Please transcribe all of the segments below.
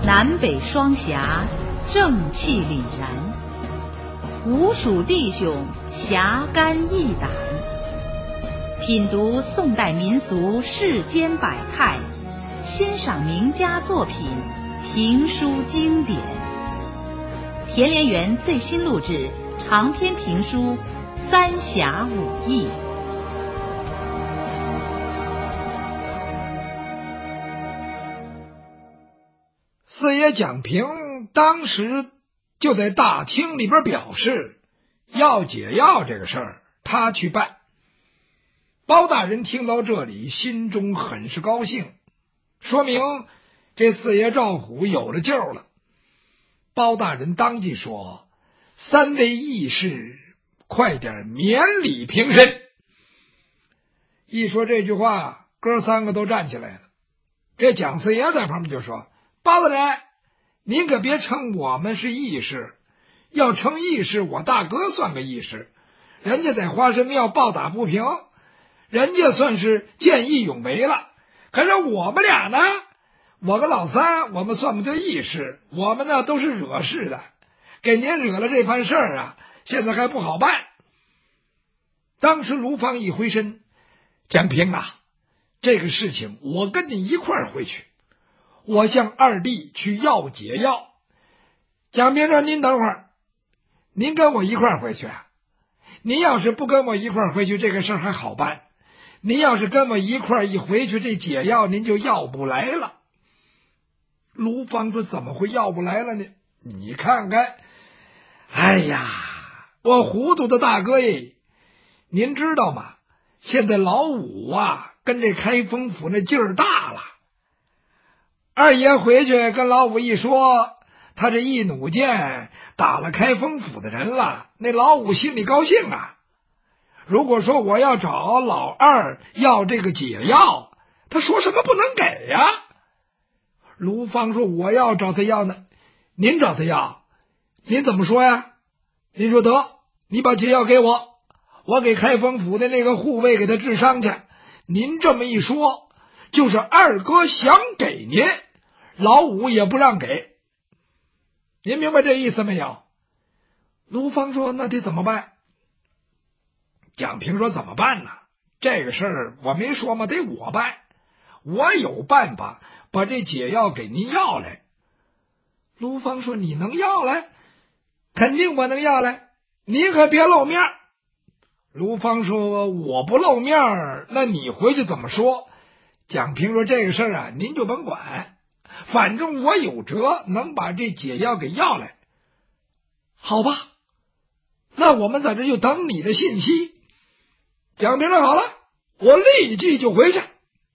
南北双侠，正气凛然，吴蜀弟兄侠肝义胆。品读宋代民俗世间百态，欣赏名家作品，评书经典。田连元最新录制长篇评书《三侠五义》。 四爷蒋平当时就在大厅里边表示，要解药这个事儿他去办。包大人听到这里，心中很是高兴，说明这四爷赵虎有了救了。包大人当即说：“三位义士，快点免礼平身。”一说这句话，哥三个都站起来了。这蒋四爷在旁边就说：“包大人，您可别称我们是义士，要称义士，我大哥算个义士，人家在花神庙暴打不平，人家算是见义勇为了。可是我们俩呢，我跟老三，我们算不得义士，我们呢都是惹事的，给您惹了这番事儿啊，现在还不好办。”当时卢芳一回身：“蒋平啊，这个事情我跟你一块儿回去，我向二弟去要解药。”蒋平说：“您等会儿，您跟我一块儿回去啊？您要是不跟我一块儿回去，这个事儿还好办。您要是跟我一块儿一回去，这解药您就要不来了。”卢芳说：“怎么会要不来了呢？你看看，哎呀，我糊涂的大哥耶！您知道吗？现在老五啊，跟这开封府那劲儿大了。二爷回去跟老五一说，他这一弩箭打了开封府的人了，那老五心里高兴啊。如果说我要找老二要这个解药，他说什么不能给呀？”卢芳说：“我要找他要呢。您找他要，您怎么说呀？您说得，你把解药给我，我给开封府的那个护卫给他治伤去。您这么一说，就是二哥想给您，老五也不让给。您明白这意思没有？”卢芳说：“那得怎么办？”蒋平说：“怎么办呢？这个事儿我没说吗？得我办，我有办法把这解药给您要来。”卢芳说：“你能要来？”“肯定我能要来，您可别露面。”卢芳说：“我不露面，那你回去怎么说？”蒋平说：“这个事儿啊，您就甭管，反正我有辙能把这解药给要来。”“好吧，那我们在这就等你的信息。”蒋平说：“好了，我立即就回去。”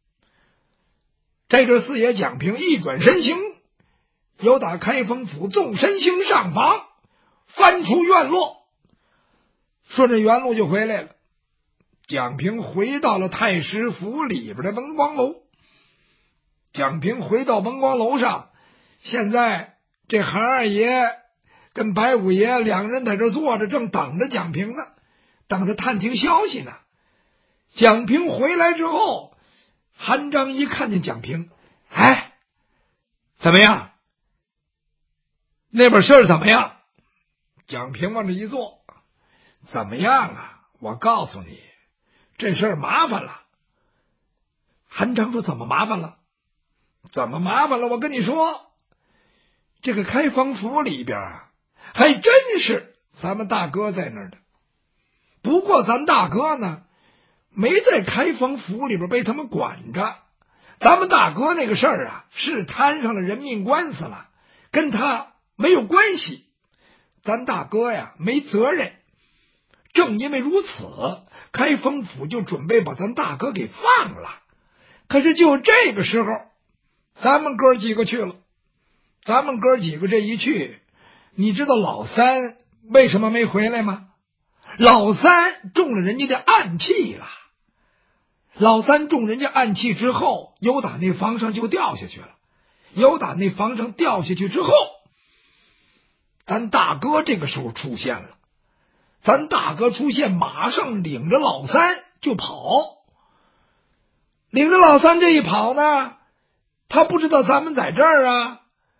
这个四爷蒋平一转身形，由打开封府纵身行上房，翻出院落，顺着原路就回来了。蒋平回到了太师府里边的文光楼。蒋平回到文光楼上，现在这韩二爷跟白五爷两人在这坐着，正等着蒋平呢，等着探听消息呢。蒋平回来之后，韩章一看见蒋平：“哎，怎么样？那边事儿怎么样？”蒋平往这一坐：“怎么样啊？我告诉你，这事儿麻烦了。”韩章说：“怎么麻烦了？怎么麻烦了？我跟你说，这个开封府里边啊，还真是咱们大哥在那儿的。不过咱大哥呢，没在开封府里边被他们管着。咱们大哥那个事儿啊，是摊上了人命官司了，跟他没有关系。咱大哥呀，没责任。正因为如此，开封府就准备把咱大哥给放了。可是就这个时候，咱们哥几个去了。咱们哥几个这一去，你知道老三为什么没回来吗？老三中了人家的暗器了。老三中人家暗器之后，由打那房上就掉下去了。由打那房上掉下去之后，咱大哥这个时候出现了。咱大哥出现，马上领着老三就跑。领着老三这一跑呢，他不知道咱们在这儿啊。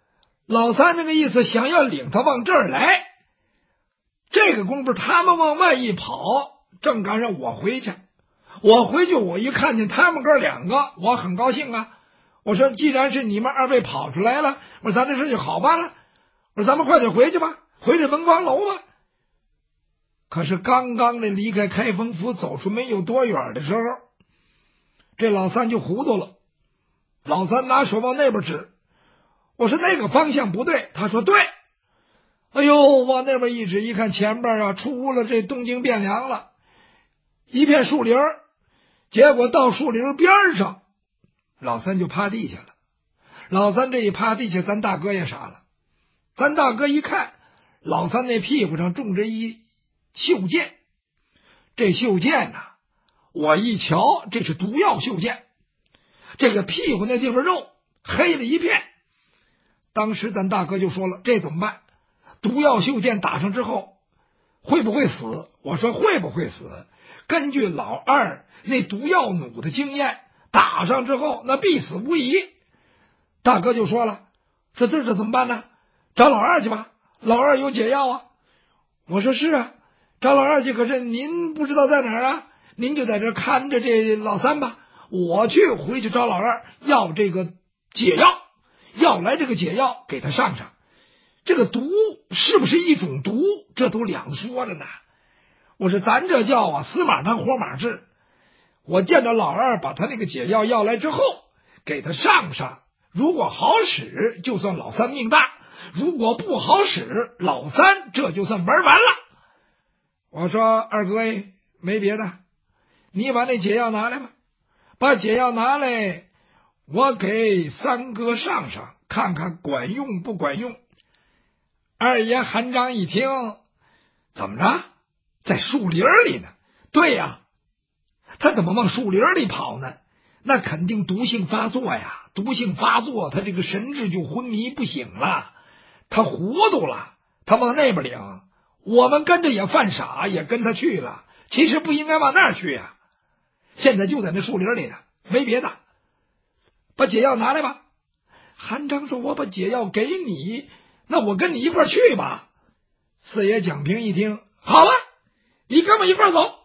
老三那个意思，想要领他往这儿来。这个功夫他们往外一跑，正赶上我回去。我一看见他们哥两个，我很高兴啊。我说既然是你们二位跑出来了，我说咱这事就好办了。我说咱们快点回去吧，回这文光楼吧。可是刚刚的离开开封府走出没有多远的时候，这老三就糊涂了。老三拿手往那边指，我说那个方向不对，他说对。哎呦，往那边一指，一看前边啊出了这东京汴梁了，一片树林，结果到树林边上，老三就趴地下了。老三这一趴地下，咱大哥也傻了。咱大哥一看，老三那屁股上种着一袖箭，这袖箭呐，我一瞧，这是毒药袖箭，这个屁股那地方肉黑了一片。当时咱大哥就说了，这怎么办？毒药袖箭打上之后会不会死？我说会不会死？根据老二那毒药弩的经验，打上之后那必死无疑。大哥就说了，这怎么办呢？找老二去吧，老二有解药啊。我说是啊，找老二去，可是您不知道在哪儿啊，您就在这看着这老三吧，我回去找老二要这个解药，要来这个解药给他上上。这个毒是不是一种毒，这都两说着呢。我说咱这叫啊死马当活马治。我见着老二把他那个解药要来之后，给他上上，如果好使就算老三命大，如果不好使，老三这就算玩完了。我说二哥没别的，你把那解药拿来吧，把解药拿来，我给三哥上上，看看管用不管用。二爷韩章一听，怎么着，在树林里呢？对呀，他怎么往树林里跑呢？那肯定毒性发作呀，毒性发作，他这个神志就昏迷不醒了，他糊涂了，他往那边领，我们跟着也犯傻，也跟他去了，其实不应该往那儿去呀。现在就在那树林里呢，没别的，把解药拿来吧。韩章说，我把解药给你，那我跟你一块去吧。四爷蒋平一听，好啊，你跟我一块走。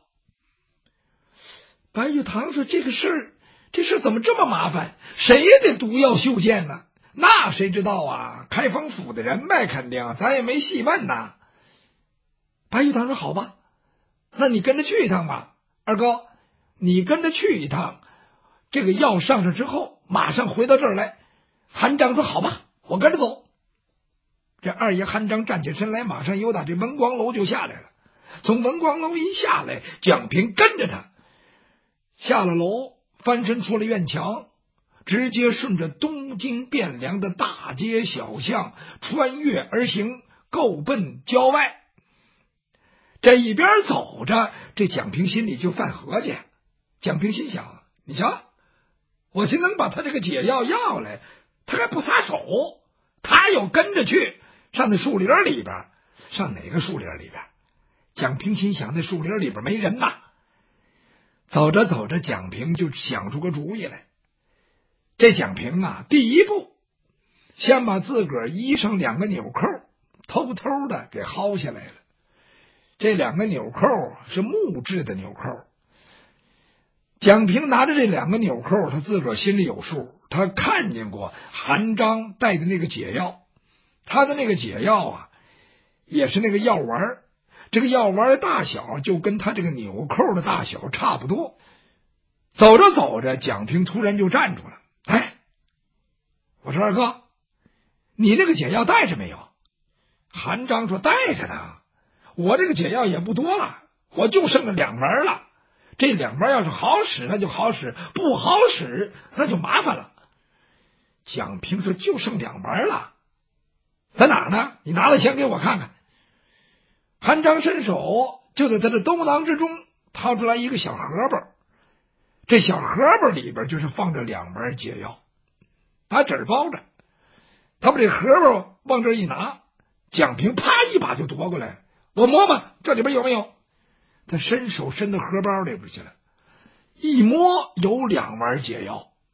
白玉堂说，这事怎么这么麻烦？谁的毒药袖箭呢？那谁知道啊？开封府的人呗，肯定咱也没细问呐。白玉堂说，好吧，那你跟着去一趟吧。二哥，你跟着去一趟，这个药上之后马上回到这儿来。韩章说，好吧，我跟着走。这二爷韩章站起身来，马上由打这文光楼就下来了。从文光楼一下来，蒋平跟着他下了楼，翻身出了院墙，直接顺着东京汴梁的大街小巷穿越而行，够奔郊外。这一边走着，这蒋平心里就犯合计。蒋平心想，你瞧，我先能把他这个解药要来，他还不撒手，他又跟着去上那树林里边。上哪个树林里边？蒋平心想，那树林里边没人呐。走着走着，蒋平就想出个主意来。这蒋平啊，第一步先把自个儿衣裳两个纽扣偷偷的给薅下来了。这两个纽扣是木质的纽扣。蒋平拿着这两个纽扣，他自个儿心里有数，他看见过韩章带的那个解药，他的那个解药啊，也是那个药丸，这个药丸的大小就跟他这个纽扣的大小差不多。走着走着，蒋平突然就站住了。我说二哥，你那个解药带着没有？韩章说，带着呢，我这个解药也不多了，我就剩了2丸了。这2丸要是好使那就好使，不好使那就麻烦了。蒋平说，就剩2丸了，在哪儿呢？你拿了钱给我看看。韩章伸手就在他的兜囊之中掏出来一个小荷包，这小荷包里边就是放着2丸解药，把纸包着。他把这荷包往这一拿，蒋平啪一把就夺过来，我摸摸这里边有没有。他伸手伸到荷包里边去了，一摸有2丸解药。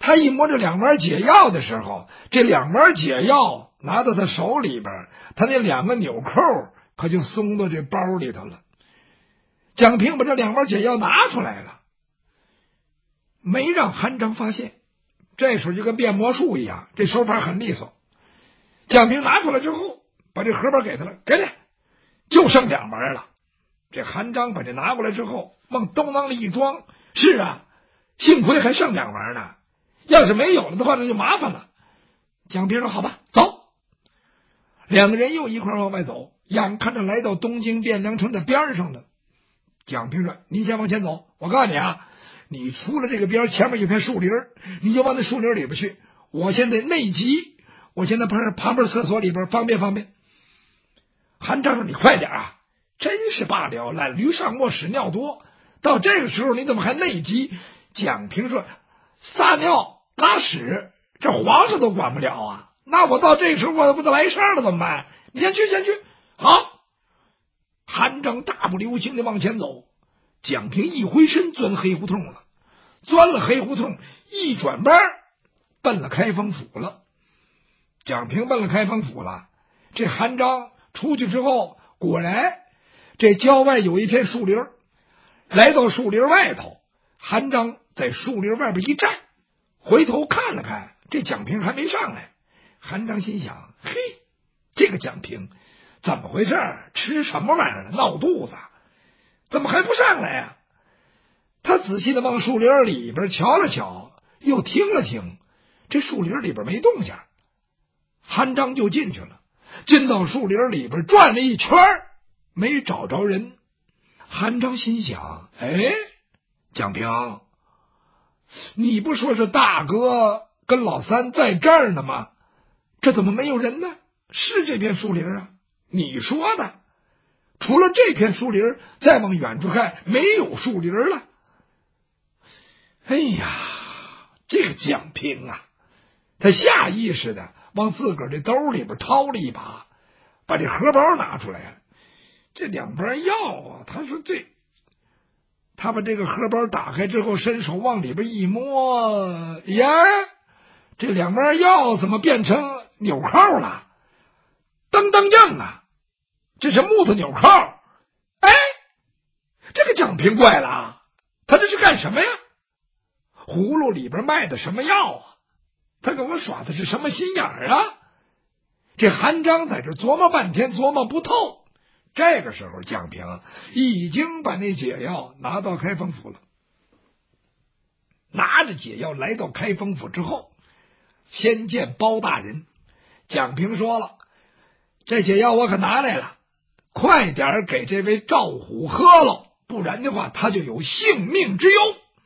他一摸这2丸解药的时候，这2丸解药拿到他手里边，他那2个纽扣可就松到这包里头了。蒋平把这2丸解药拿出来了，没让韩章发现。这时候就跟变魔术一样，这手法很利索。蒋平拿出来之后，把这荷包给他了，给你，就剩2丸了。这韩章把这拿过来之后，往兜囊里一装，是啊，幸亏还剩2丸呢，要是没有了的话，那就麻烦了。蒋平说：“好吧，走。”2个人又一块往外走，眼看着来到东京汴梁城的边上了。蒋平说：“您先往前走，我告诉你啊，你出了这个边，前面有片树林，你就往那树林里边去。我现在内急，我现在旁边厕所里边方便方便。”韩章说：“你快点啊！真是罢了，懒驴上磨屎尿多，到这个时候你怎么还内急？”蒋平说：“撒尿拉屎，这皇上都管不了啊！那我到这时候我不得来事了，怎么办？你先去。好。”韩章大步流星的往前走，蒋平一回身钻黑胡同了，钻了黑胡同，一转弯奔了开封府了。蒋平奔了开封府了，这韩章出去之后，果然这郊外有一片树林，来到树林外头，韩章在树林外边一站，回头看了看，这蒋平还没上来。韩章心想：嘿，这个蒋平怎么回事？吃什么玩意儿了？闹肚子？怎么还不上来呀？他仔细的往树林里边瞧了瞧，又听了听，这树林里边没动静。韩章就进去了，进到树林里边转了一圈，没找着人。韩章心想：哎，蒋平，你不说是大哥跟老三在这儿呢吗？这怎么没有人呢？是这片树林啊，你说的。除了这片树林，再往远处看，没有树林了。哎呀，这个蒋平啊，他下意识的往自个儿的兜里边掏了一把，把这荷包拿出来了。这2包药啊，他说他把这个荷包打开之后，伸手往里边一摸，呀，这2包药怎么变成纽扣了？噔噔正啊！这是木头纽扣。哎，这个蒋平怪了，他这是干什么呀？葫芦里边卖的什么药啊？他跟我耍的是什么心眼儿啊？这韩章在这琢磨半天，琢磨不透。这个时候，蒋平已经把那解药拿到开封府了。拿着解药来到开封府之后，先见包大人。蒋平说了：“这解药我可拿来了，快点给这位赵虎喝了，不然的话他就有性命之忧。”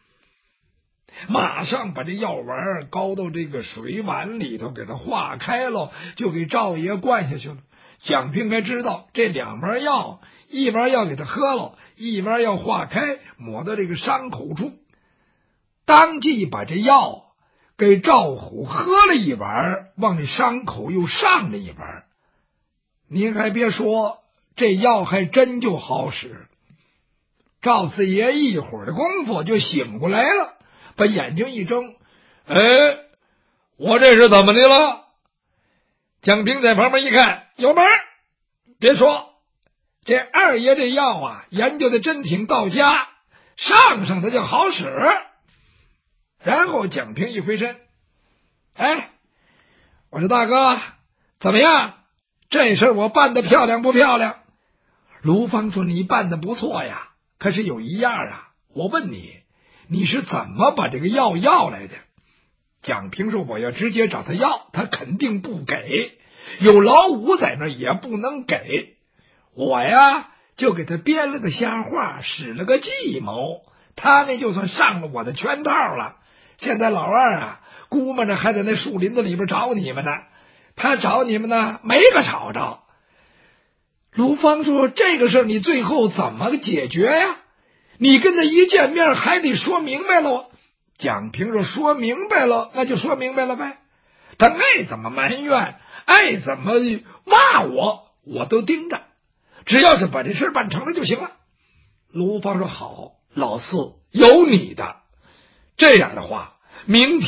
马上把这药丸高到这个水碗里头，给它化开了，就给赵爷灌下去了。蒋平该知道，这2丸药，一丸药给他喝了，一丸药化开，抹到这个伤口处。当即把这药给赵虎喝了一丸，往这伤口又上了一丸。您还别说，这药还真就好使。赵四爷一会儿的功夫就醒过来了，把眼睛一睁，哎，我这是怎么的了？蒋平在旁边一看，有门，别说，这二爷这药啊，研究的真挺到家，上它就好使。然后蒋平一回身，哎，我说大哥，怎么样？这事我办得漂亮不漂亮？卢芳说：“你办得不错呀，可是有一样啊，我问你，你是怎么把这个药要来的？”蒋平说：“我要直接找他要，他肯定不给，有老五在那儿也不能给。我呀，就给他编了个瞎话，使了个计谋，他那就算上了我的圈套了。现在老二啊，估摸着还在那树林子里边找你们呢，他找你们呢，没个找着。”卢芳说：“这个事儿你最后怎么解决呀？你跟他一见面还得说明白了。”蒋平说：“说明白了，那就说明白了呗。他爱怎么埋怨，爱怎么骂我，我都盯着，只要是把这事办成了就行了。”卢芳说：“好，老四有你的。这样的话，明天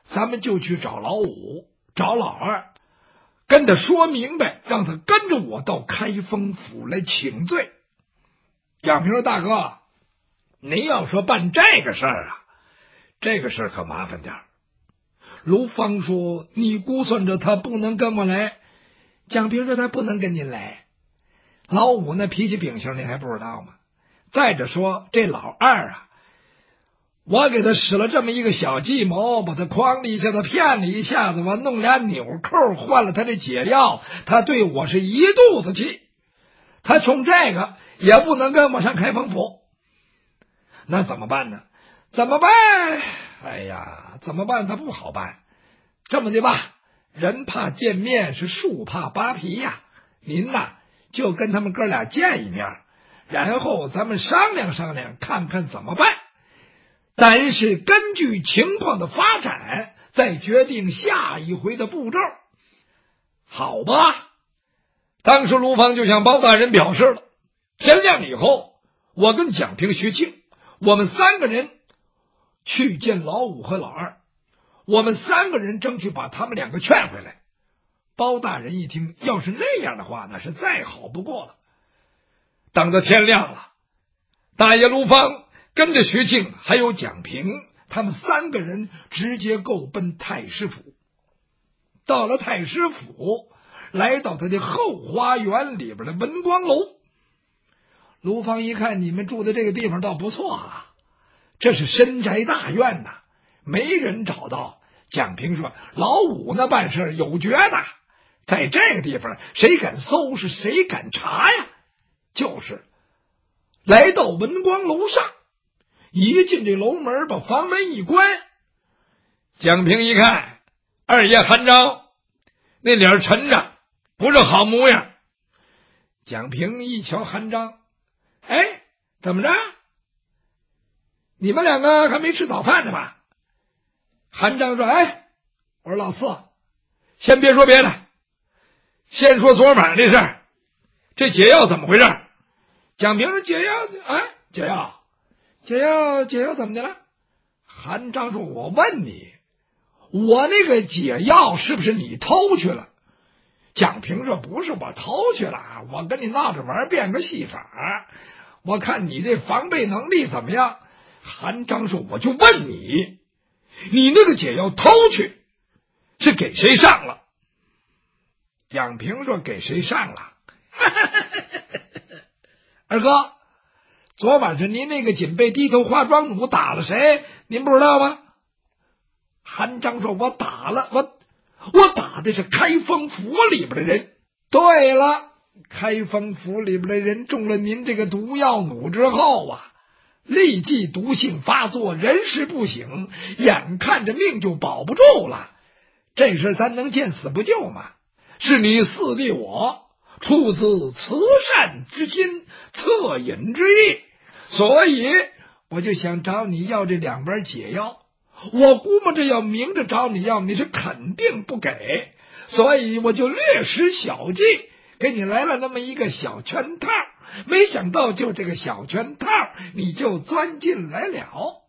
咱们就去找老五，找老二，跟他说明白，让他跟着我到开封府来请罪。蒋平说：“大哥，您要说办这个事儿啊，这个事儿可麻烦点儿。”卢芳说：“你估算着他不能跟我来。”蒋平说：“他不能跟您来。老五那脾气秉性，你还不知道吗？再者说，这老二啊，我给他使了这么一个小计谋，把他诓了一下子，骗了一下子，我弄俩纽扣换了他这解药，他对我是一肚子气。他冲这个也不能跟我上开封府，那怎么办呢？怎么办？哎呀，怎么办？他不好办。这么的吧，人怕见面是树怕扒皮呀。您呐，就跟他们哥俩见一面，然后咱们商量商量，看看怎么办。但是根据情况的发展，再决定下一回的步骤，好吧？”当时卢芳就向包大人表示了，天亮以后，我跟蒋平、徐庆，我们3个人去见老五和老二，我们3个人争取把他们2个劝回来。包大人一听，要是那样的话，那是再好不过了。等到天亮了，大爷卢芳跟着徐庆还有蒋平，他们3个人直接够奔太师府。到了太师府，来到他的后花园里边的文光楼。卢芳一看，你们住的这个地方倒不错啊，这是深宅大院呐，没人找到。蒋平说：“老五那办事有绝的，在这个地方谁敢搜是谁敢查呀？”就是来到文光楼上，一进这楼门，把房门一关，蒋平一看，二爷韩章那脸沉着，不是好模样。蒋平一瞧韩章，哎，怎么着？你们2个还没吃早饭呢吧？韩章说：“哎，我说老四，先别说别的，先说昨晚这事儿，这解药怎么回事？”蒋平说：“解药，哎，解药怎么的了？”韩章说：“我问你，我那个解药是不是你偷去了？”蒋平说：“不是我偷去了，我跟你闹着玩，变个戏法，我看你这防备能力怎么样？”韩章说：“我就问你，你那个解药偷去是给谁上了？”蒋平说：“给谁上了？二哥，昨晚上您那个警备低头花庄弩打了谁？您不知道吗？”韩章说：“我打了，我打的是开封府里边的人。”对了，开封府里边的人中了您这个毒药弩之后啊，立即毒性发作，人事不省，眼看着命就保不住了。这事咱能见死不救吗？是你四弟我出自慈善之心，恻隐之意，所以我就想找你要这2碗解药。我估摸着要明着找你要，你是肯定不给，所以我就略施小计，给你来了那么一个小圈套。没想到就这个小圈套，你就钻进来了。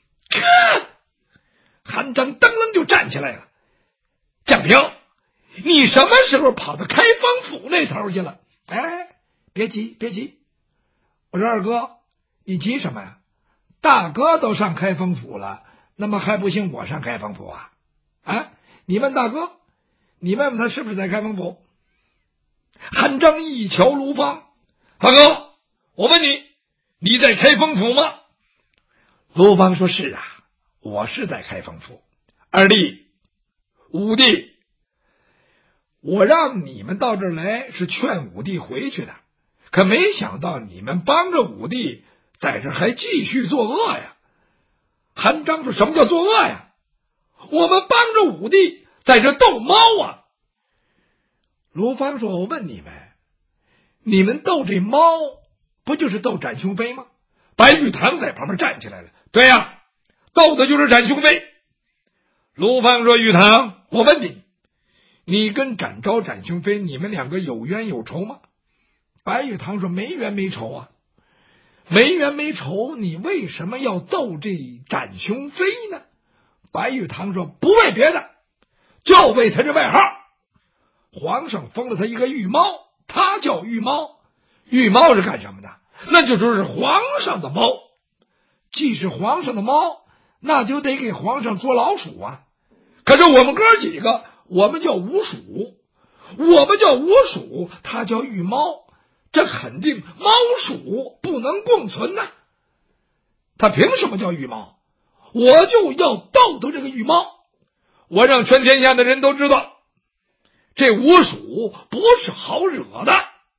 韩章噔楞就站起来了：“蒋平，你什么时候跑到开封府那头去了？”“哎，别急。”我说：“二哥，你急什么呀？大哥都上开封府了，那么还不行我上开封府啊？啊，你问大哥，你问问他是不是在开封府。”韩章一瞧卢芳：“大哥，我问你，你在开封府吗？”卢芳说：“是啊，我是在开封府。二弟、五弟，我让你们到这儿来是劝五弟回去的，可没想到你们帮着五弟在这儿还继续作恶呀。”韩章说：“什么叫作恶呀？我们帮着五弟在这斗猫啊。”卢芳说：“我问你们，你们斗这猫不就是斗展雄飞吗？”白玉堂在旁边站起来了：“对呀，斗的就是展雄飞。”卢芳说：“玉堂，我问你，你跟展昭、展雄飞你们2个有冤有仇吗？”白玉堂说：“没冤没仇啊。”“没冤没仇，你为什么要斗这展雄飞呢？” 白玉堂说：“不为别的，就为他这外号。皇上封了他一个御猫，他叫御猫。御猫是干什么的？那就说是皇上的猫。既是皇上的猫，那就得给皇上捉老鼠啊。可是我们哥几个，我们叫五鼠，他叫御猫，这肯定猫鼠不能共存呐。他凭什么叫御猫？我就要斗斗这个御猫，我让全天下的人都知道，这五鼠不是好惹的。”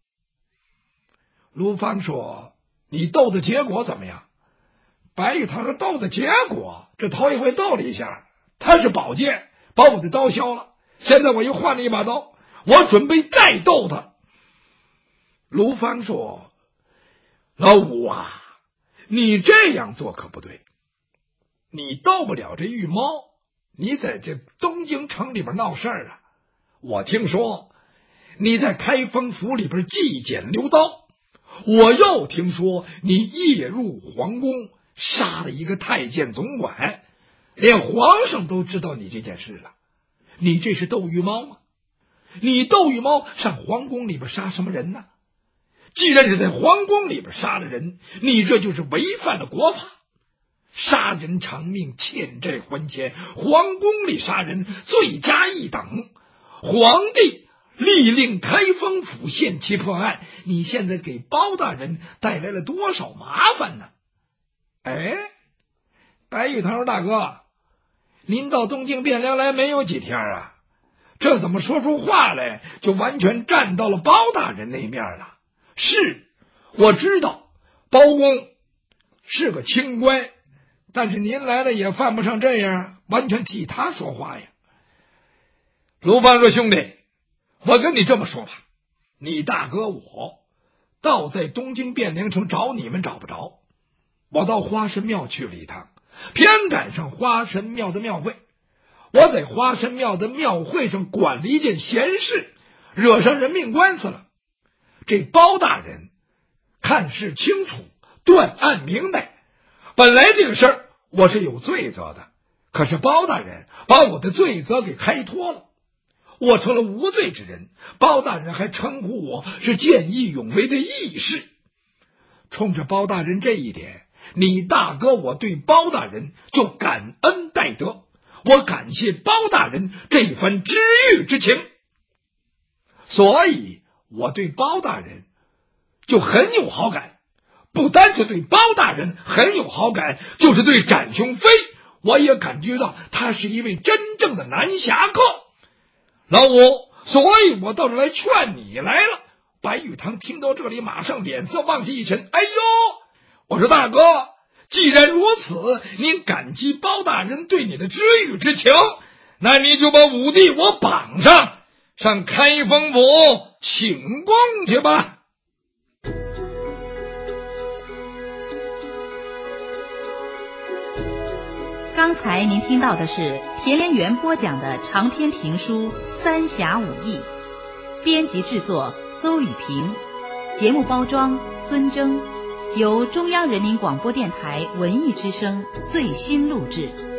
卢芳说：“你斗的结果怎么样？”白玉堂说：“斗的结果，这头一回斗了一下，他是宝剑，把我的刀削了。现在我又换了一把刀，我准备再斗他。”卢芳说：“老五啊，你这样做可不对。你斗不了这御猫，你在这东京城里边闹事儿啊！我听说你在开封府里边祭剪留刀，我又听说你夜入皇宫，杀了一个太监总管，连皇上都知道你这件事了。你这是斗御猫吗？你斗御猫上皇宫里边杀什么人呢？既然是在皇宫里边杀了人，你这就是违反了国法。杀人偿命，欠债还钱，皇宫里杀人罪加一等。皇帝力令开封府限期破案，你现在给包大人带来了多少麻烦呢？”哎，白玉堂说：“大哥，您到东京汴梁来没有几天啊？这怎么说出话来就完全站到了包大人那面了？是，我知道包公是个清官，但是您来了也犯不上这样完全替他说话呀。”卢芳说：“兄弟，我跟你这么说吧，你大哥我倒在东京汴梁城找你们找不着，我到花神庙去了一趟，偏赶上花神庙的庙会。我在花神庙的庙会上管了一件闲事，惹上人命官司了。这包大人看事清楚，断案明白，本来这个事儿我是有罪责的，可是包大人把我的罪责给开脱了，我成了无罪之人。包大人还称呼我是见义勇为的义士。冲着包大人这一点，你大哥我对包大人就感恩戴德，我感谢包大人这番知遇之情，所以我对包大人就很有好感。不单是对包大人很有好感，就是对展雄飞，我也感觉到他是一位真正的男侠客。老五，所以我到这来劝你来了。”白玉堂听到这里，马上脸色往下一沉：“哎呦！”我说：“大哥，既然如此，您感激包大人对你的知遇之情，那你就把五弟我绑上，上开封府请功去吧。” 刚才您听到的是田连元播讲的长篇评书《三侠五义》，编辑制作邹雨平，节目包装孙征，由中央人民广播电台文艺之声最新录制。